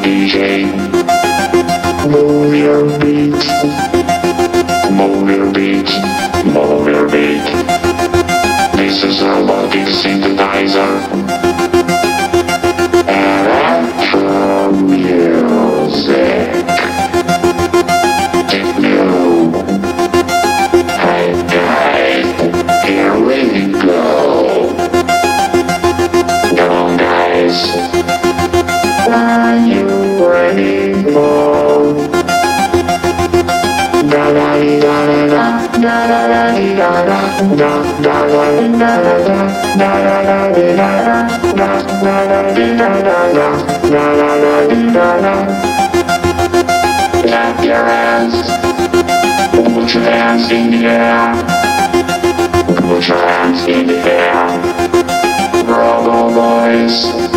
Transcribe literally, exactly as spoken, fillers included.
D J. Move your beat. Move your beat. Move your beat. This is a logic synthesizer. Electro music. Techno. Hey guys, here we go. Come on guys. Are you ready for? Da da di da da da da da di da da da da da di da da da da da di da da da da di da da da da da di da da. Clap your hands, put your hands in the air, put your hands in the air, Bravo boys.